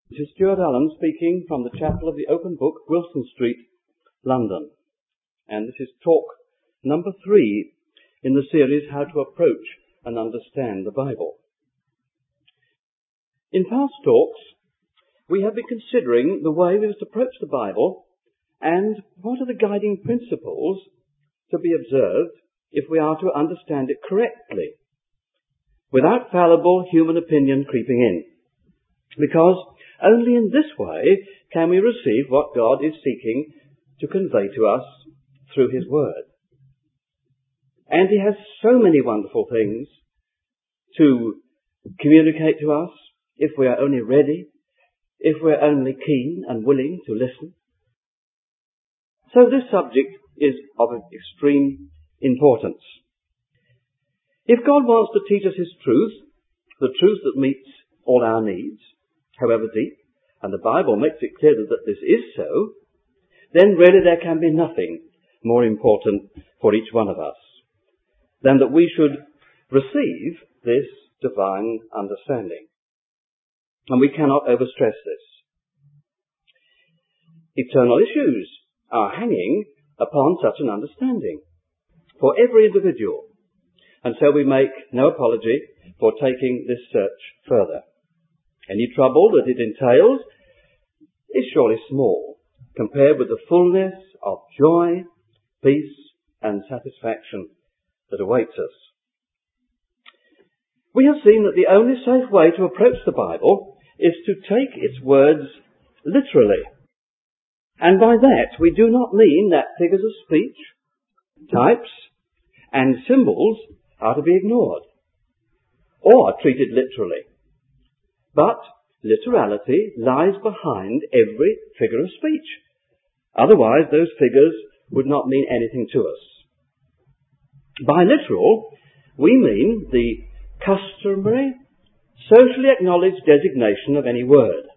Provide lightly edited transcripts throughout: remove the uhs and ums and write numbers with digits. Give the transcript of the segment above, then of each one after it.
This is Stuart Allen speaking from the Chapel of the Open Book, Wilson Street, London. And this is talk number 3 in the series How to Approach and Understand the Bible. In past talks, we have been considering the way we must approach the Bible and what are the guiding principles to be observed if we are to understand it correctly, without fallible human opinion creeping in. Because only in this way can we receive what God is seeking to convey to us through His Word. And He has so many wonderful things to communicate to us if we are only ready, if we're only keen and willing to listen. So this subject is of extreme importance. If God wants to teach us His truth, the truth that meets all our needs, however deep, and the Bible makes it clear that this is so, then really there can be nothing more important for each one of us than that we should receive this divine understanding. And we cannot overstress this. Eternal issues are hanging upon such an understanding for every individual. And so we make no apology for taking this search further. Any trouble that it entails is surely small compared with the fullness of joy, peace, and satisfaction that awaits us. We have seen that the only safe way to approach the Bible is to take its words literally. And by that we do not mean that figures of speech, types, and symbols are to be ignored or treated literally. But literality lies behind every figure of speech. Otherwise, those figures would not mean anything to us. By literal, we mean the customary, socially acknowledged designation of any word.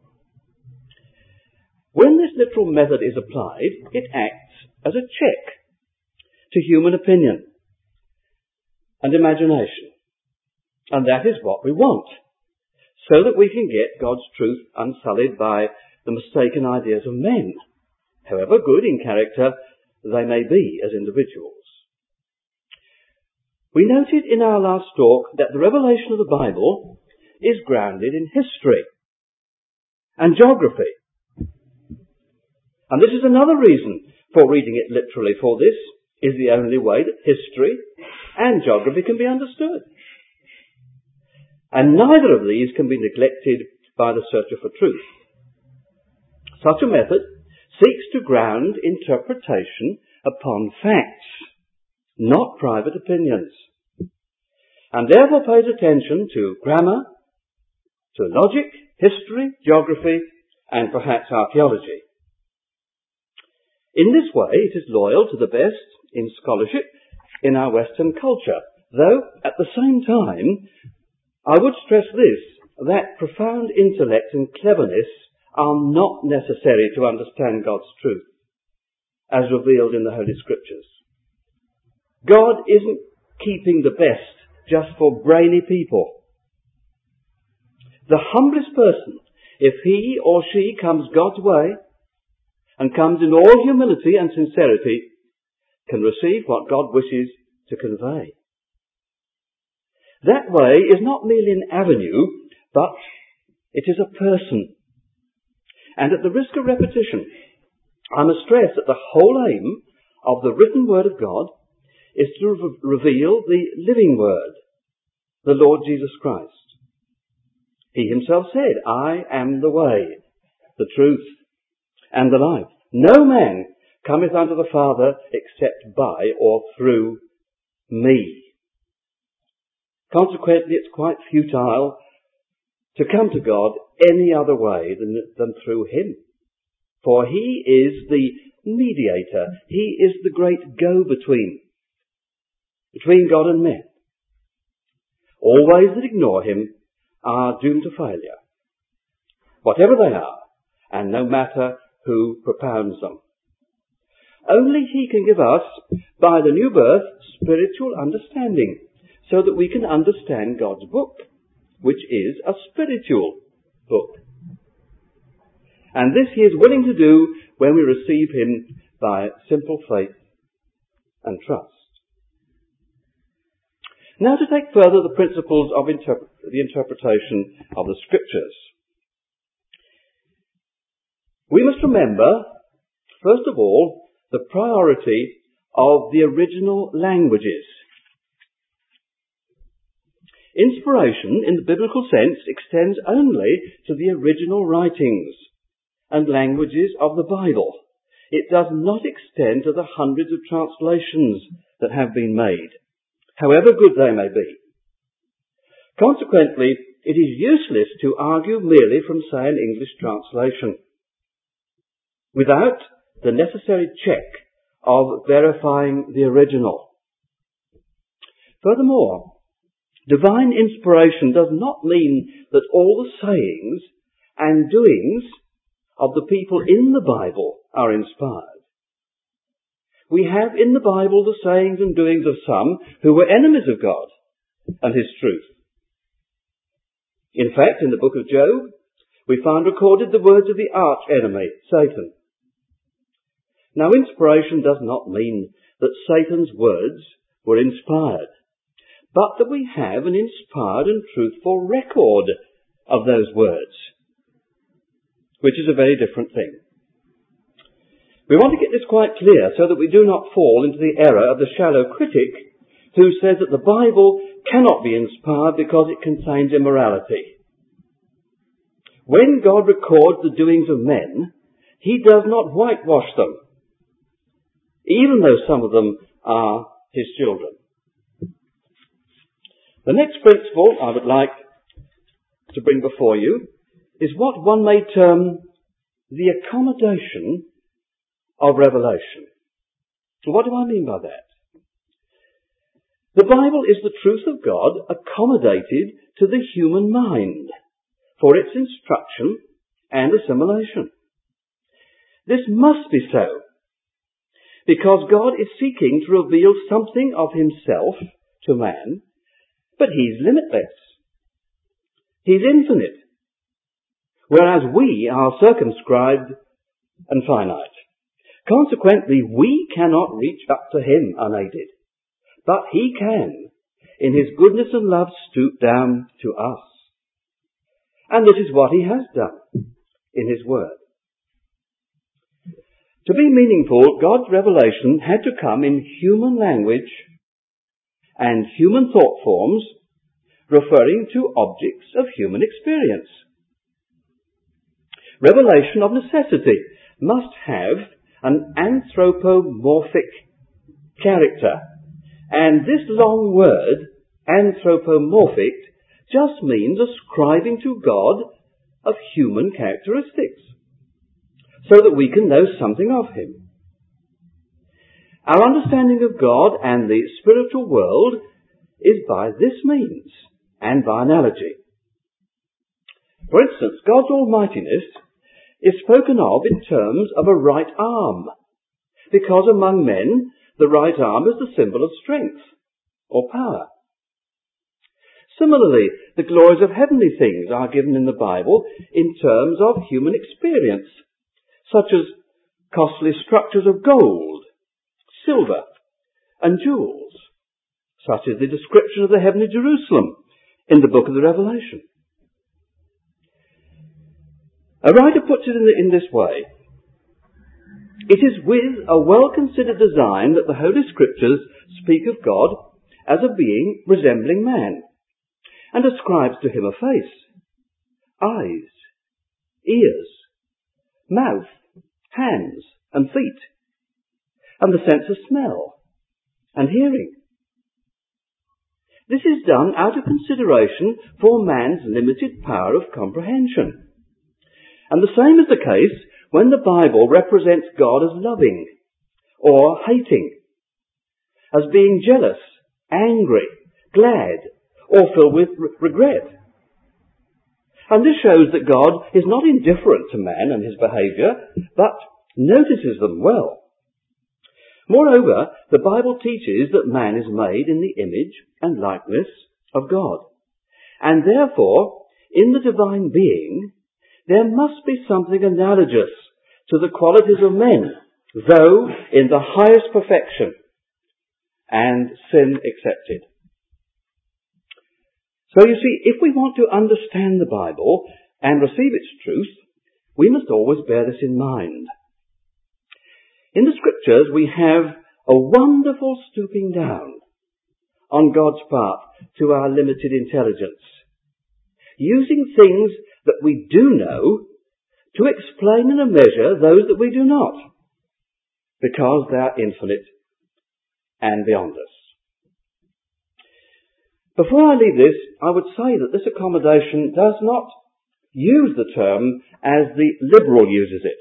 When this literal method is applied, it acts as a check to human opinion and imagination. And that is what we want, so that we can get God's truth unsullied by the mistaken ideas of men, however good in character they may be as individuals. We noted in our last talk that the revelation of the Bible is grounded in history and geography. And this is another reason for reading it literally, for this is the only way that history and geography can be understood. And neither of these can be neglected by the searcher for truth. Such a method seeks to ground interpretation upon facts, not private opinions, and therefore pays attention to grammar, to logic, history, geography, and perhaps archaeology. In this way, it is loyal to the best in scholarship in our Western culture, though at the same time, I would stress this, that profound intellect and cleverness are not necessary to understand God's truth, as revealed in the Holy Scriptures. God isn't keeping the best just for brainy people. The humblest person, if he or she comes God's way and comes in all humility and sincerity, can receive what God wishes to convey. That way is not merely an avenue, but it is a person. And at the risk of repetition, I must stress that the whole aim of the written Word of God is to reveal the living Word, the Lord Jesus Christ. He Himself said, I am the way, the truth, and the life. No man cometh unto the Father except by or through me. Consequently, it's quite futile to come to God any other way than through Him. For He is the mediator. He is the great go-between between God and men. All ways that ignore Him are doomed to failure, whatever they are, and no matter who propounds them. Only He can give us, by the new birth, spiritual understanding, so that we can understand God's book, which is a spiritual book. And this he is willing to do when we receive him by simple faith and trust. Now to take further the principles of the interpretation of the Scriptures. We must remember, first of all, the priority of the original languages. Inspiration, in the biblical sense, extends only to the original writings and languages of the Bible. It does not extend to the hundreds of translations that have been made, however good they may be. Consequently, it is useless to argue merely from, say, an English translation, without the necessary check of verifying the original. Furthermore, divine inspiration does not mean that all the sayings and doings of the people in the Bible are inspired. We have in the Bible the sayings and doings of some who were enemies of God and his truth. In fact, in the book of Job, we find recorded the words of the arch-enemy, Satan. Now, inspiration does not mean that Satan's words were inspired, but that we have an inspired and truthful record of those words, which is a very different thing. We want to get this quite clear so that we do not fall into the error of the shallow critic who says that the Bible cannot be inspired because it contains immorality. When God records the doings of men, he does not whitewash them, even though some of them are his children. The next principle I would like to bring before you is what one may term the accommodation of revelation. What do I mean by that? The Bible is the truth of God accommodated to the human mind for its instruction and assimilation. This must be so, because God is seeking to reveal something of himself to man, but he's limitless. He's infinite, whereas we are circumscribed and finite. Consequently, we cannot reach up to him unaided, but he can, in his goodness and love, stoop down to us. And this is what he has done in his word. To be meaningful, God's revelation had to come in human language and human thought forms, referring to objects of human experience. Revelation of necessity must have an anthropomorphic character, and this long word, anthropomorphic, just means ascribing to God of human characteristics, so that we can know something of him. Our understanding of God and the spiritual world is by this means and by analogy. For instance, God's almightiness is spoken of in terms of a right arm, because among men the right arm is the symbol of strength or power. Similarly, the glories of heavenly things are given in the Bible in terms of human experience, such as costly structures of gold, silver, and jewels, such as the description of the heavenly Jerusalem in the book of the Revelation. A writer puts it in this way: it is with a well-considered design that the Holy Scriptures speak of God as a being resembling man, and ascribes to him a face, eyes, ears, mouth, hands, and feet, and the sense of smell and hearing. This is done out of consideration for man's limited power of comprehension. And the same is the case when the Bible represents God as loving or hating, as being jealous, angry, glad, or filled with regret. And this shows that God is not indifferent to man and his behaviour, but notices them well. Moreover, the Bible teaches that man is made in the image and likeness of God, and therefore, in the divine being, there must be something analogous to the qualities of men, though in the highest perfection, and sin excepted. So you see, if we want to understand the Bible and receive its truth, we must always bear this in mind. In the Scriptures we have a wonderful stooping down on God's part to our limited intelligence, using things that we do know to explain in a measure those that we do not, because they are infinite and beyond us. Before I leave this, I would say that this accommodation does not use the term as the liberal uses it.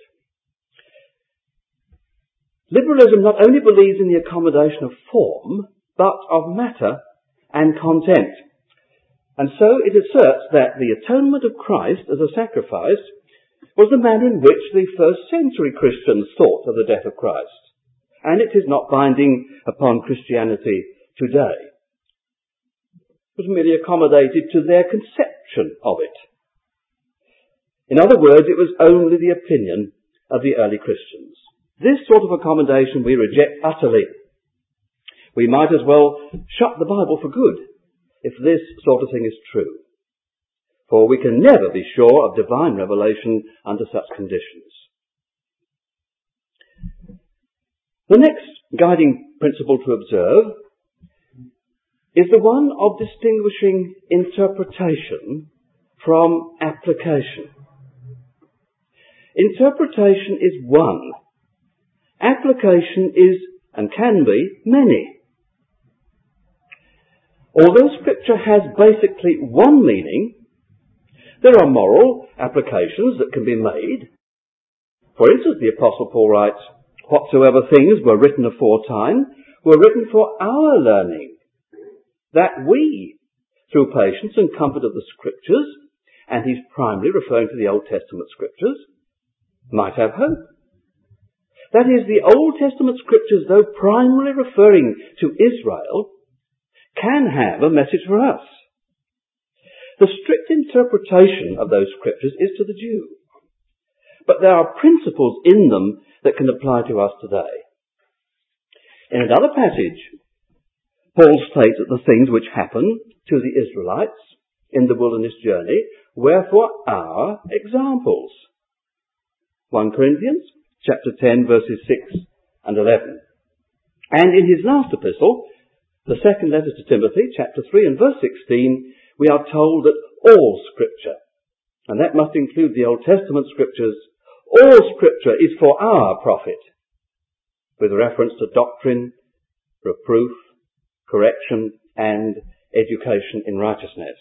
Liberalism not only believes in the accommodation of form, but of matter and content. And so it asserts that the atonement of Christ as a sacrifice was the manner in which the first century Christians thought of the death of Christ, and it is not binding upon Christianity today. It was merely accommodated to their conception of it. In other words, it was only the opinion of the early Christians. This sort of accommodation we reject utterly. We might as well shut the Bible for good if this sort of thing is true. For we can never be sure of divine revelation under such conditions. The next guiding principle to observe is the one of distinguishing interpretation from application. Interpretation is one. Application is, and can be, many. Although Scripture has basically one meaning, there are moral applications that can be made. For instance, the Apostle Paul writes, "Whatsoever things were written aforetime were written for our learning, that we, through patience and comfort of the Scriptures," and he's primarily referring to the Old Testament Scriptures, "might have hope." That is, the Old Testament Scriptures, though primarily referring to Israel, can have a message for us. The strict interpretation of those Scriptures is to the Jew, but there are principles in them that can apply to us today. In another passage, Paul states that the things which happened to the Israelites in the wilderness journey were for our examples. 1 Corinthians chapter 10 verses 6 and 11. And in his last epistle, the second letter to Timothy, chapter 3 and verse 16, we are told that all Scripture, and that must include the Old Testament Scriptures, all Scripture is for our profit, with reference to doctrine, reproof, correction, and education in righteousness.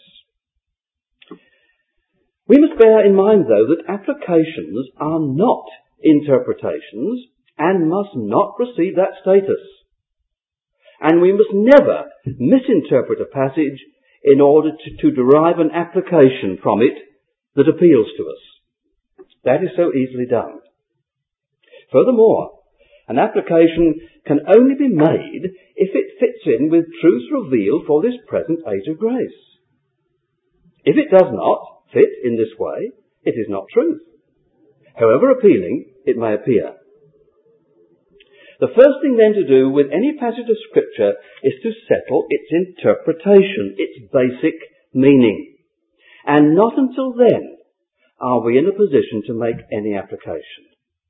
We must bear in mind, though, that applications are not interpretations and must not receive that status. And we must never misinterpret a passage in order to derive an application from it that appeals to us. That is so easily done. Furthermore, an application can only be made if it fits in with truth revealed for this present age of grace. If it does not fit in this way, it is not truth, however appealing it may appear. The first thing then to do with any passage of Scripture is to settle its interpretation, its basic meaning. And not until then are we in a position to make any application.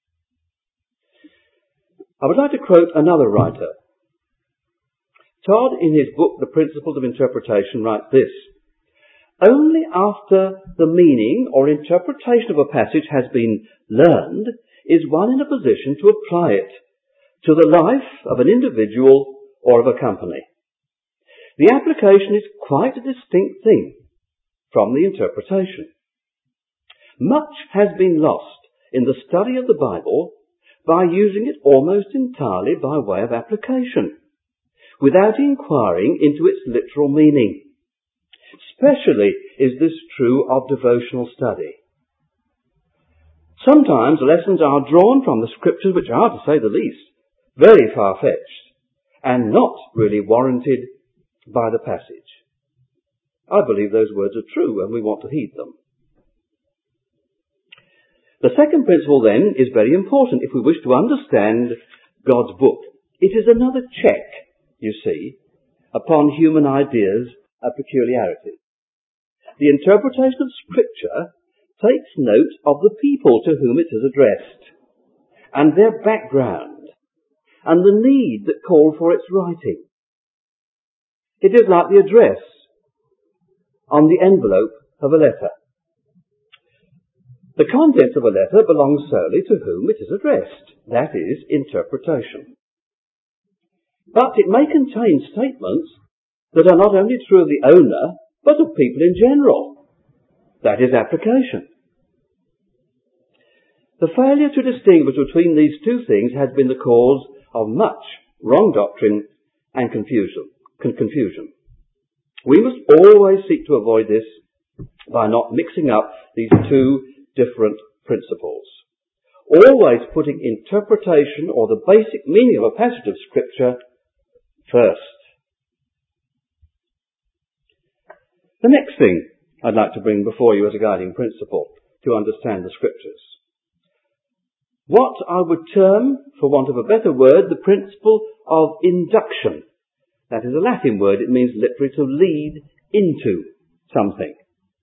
I would like to quote another writer. Todd, in his book, The Principles of Interpretation, writes this: "Only after the meaning or interpretation of a passage has been learned is one in a position to apply it to the life of an individual or of a company. The application is quite a distinct thing from the interpretation. Much has been lost in the study of the Bible by using it almost entirely by way of application, without inquiring into its literal meaning. Especially is this true of devotional study. Sometimes lessons are drawn from the Scriptures which are, to say the least, very far-fetched and not really warranted by the passage." I believe those words are true and we want to heed them. The second principle then is very important if we wish to understand God's book. It is another check, you see, upon human ideas and peculiarities. The interpretation of Scripture takes note of the people to whom it is addressed, and their background, and the need that called for its writing. It is like the address on the envelope of a letter. The contents of a letter belong solely to whom it is addressed, that is, interpretation. But it may contain statements that are not only true of the owner, but of people in general. That is application. The failure to distinguish between these two things has been the cause of much wrong doctrine and confusion. We must always seek to avoid this by not mixing up these two different principles. Always putting interpretation or the basic meaning of a passage of Scripture first. The next thing I'd like to bring before you as a guiding principle to understand the Scriptures. What I would term, for want of a better word, the principle of induction. That is a Latin word. It means literally to lead into something.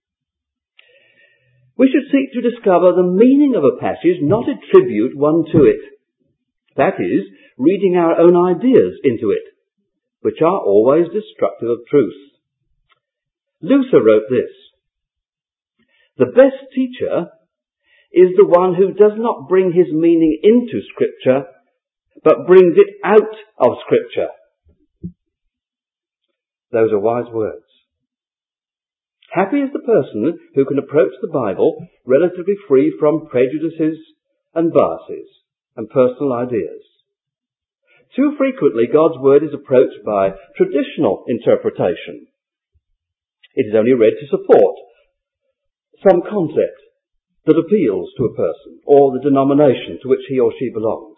We should seek to discover the meaning of a passage, not attribute one to it. That is, reading our own ideas into it, which are always destructive of truth. Luther wrote this: "The best teacher is the one who does not bring his meaning into Scripture, but brings it out of Scripture." Those are wise words. Happy is the person who can approach the Bible relatively free from prejudices and biases and personal ideas. Too frequently, God's Word is approached by traditional interpretation. It is only read to support some concept that appeals to a person or the denomination to which he or she belongs.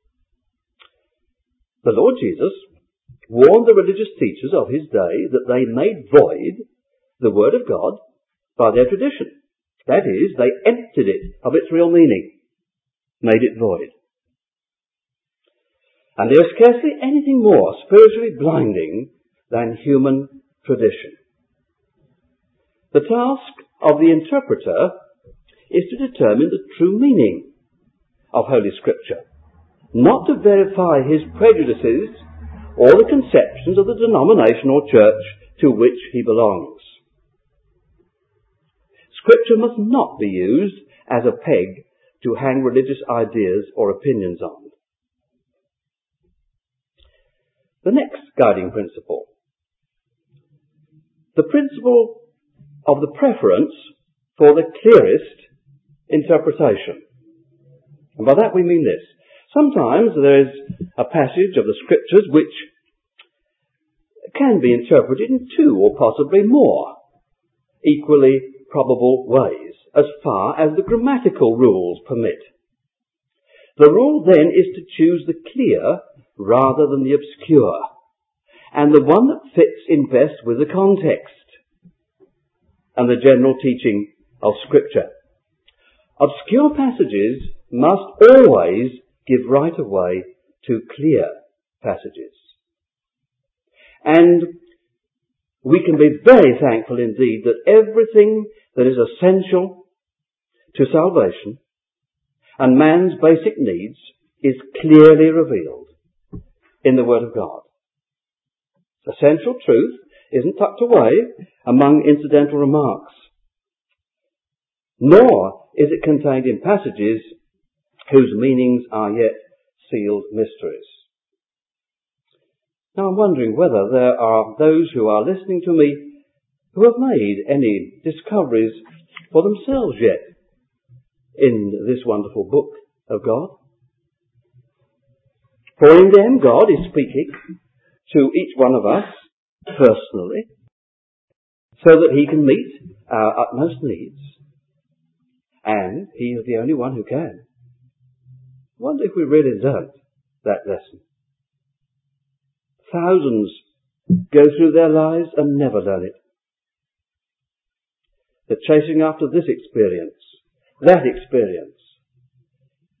The Lord Jesus warned the religious teachers of his day that they made void the Word of God by their tradition. That is, they emptied it of its real meaning, made it void. And there is scarcely anything more spiritually blinding than human tradition. The task of the interpreter is to determine the true meaning of Holy Scripture, not to verify his prejudices or the conceptions of the denomination or church to which he belongs. Scripture must not be used as a peg to hang religious ideas or opinions on. The next guiding principle. The principle of the preference for the clearest interpretation. And by that we mean this. Sometimes there is a passage of the Scriptures which can be interpreted in two or possibly more equally probable ways, as far as the grammatical rules permit. The rule then is to choose the clear rather than the obscure, and the one that fits in best with the context and the general teaching of Scripture. Obscure passages must always give right of way to clear passages. And we can be very thankful indeed that everything that is essential to salvation and man's basic needs is clearly revealed in the Word of God. Essential truth isn't tucked away among incidental remarks, nor is it contained in passages whose meanings are yet sealed mysteries. Now I'm wondering whether there are those who are listening to me who have made any discoveries for themselves yet in this wonderful book of God. For in them God is speaking to each one of us personally so that he can meet our utmost needs, and he is the only one who can. I wonder if we really learnt that lesson. Thousands go through their lives and never learn it. They're chasing after this experience, that experience,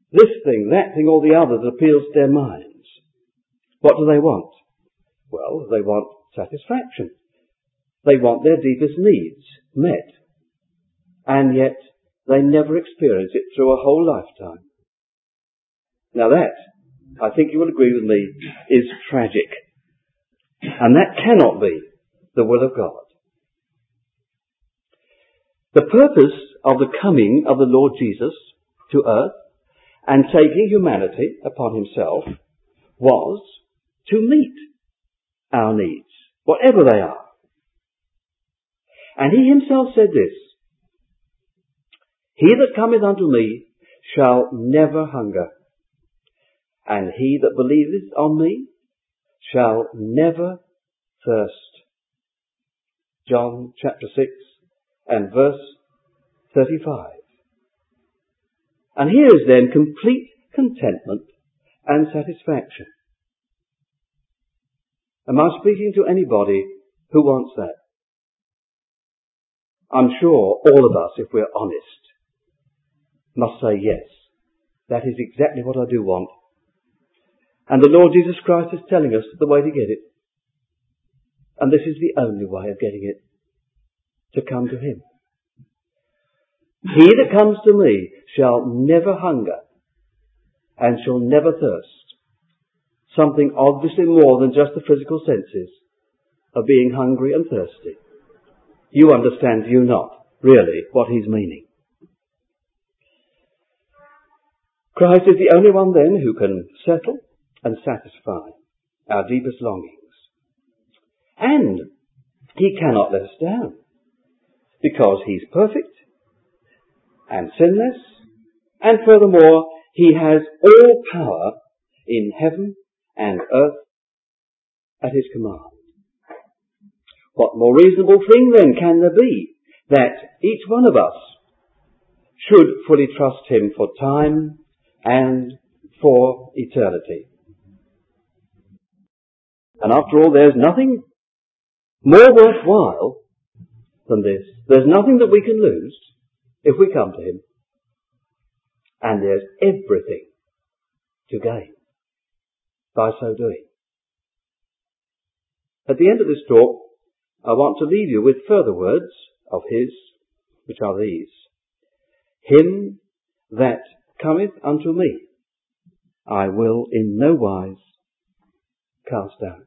this thing, that thing, or the other that appeals to their minds. What do they want? Well, they want satisfaction. They want their deepest needs met. And yet, they never experience it through a whole lifetime. Now that, I think you will agree with me, is tragic. And that cannot be the will of God. The purpose of the coming of the Lord Jesus to earth and taking humanity upon himself was to meet our needs, whatever they are. And he himself said this, "He that cometh unto me shall never hunger, and he that believeth on me shall never thirst." John chapter 6 and verse 35. And here is then complete contentment and satisfaction. Am I speaking to anybody who wants that? I'm sure all of us, if we're honest, must say yes. That is exactly what I do want. And the Lord Jesus Christ is telling us the way to get it. And this is the only way of getting it. To come to him. He that comes to me shall never hunger and shall never thirst. Something obviously more than just the physical senses of being hungry and thirsty. You understand, do you not, really, what he's meaning? Christ is the only one then who can settle and satisfy our deepest longings. And he cannot let us down. Because he's perfect and sinless, and furthermore, he has all power in heaven and earth at his command. What more reasonable thing then can there be that each one of us should fully trust him for time and for eternity? And after all, there's nothing more worthwhile than this. There's nothing that we can lose if we come to him. And there's everything to gain by so doing. At the end of this talk, I want to leave you with further words of his, which are these. Him that cometh unto me, I will in no wise cast out.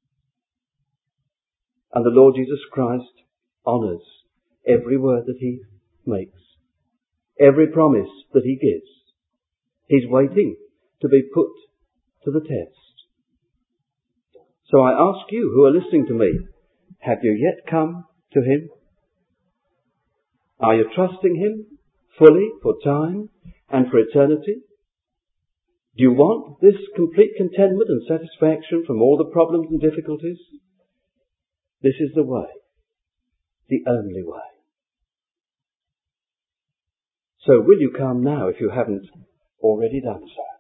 And the Lord Jesus Christ honours every word that he makes, every promise that he gives. He's waiting to be put to the test. So I ask you who are listening to me, have you yet come to him? Are you trusting him fully for time and for eternity? Do you want this complete contentment and satisfaction from all the problems and difficulties? This is the way, the only way. So will you come now if you haven't already done so?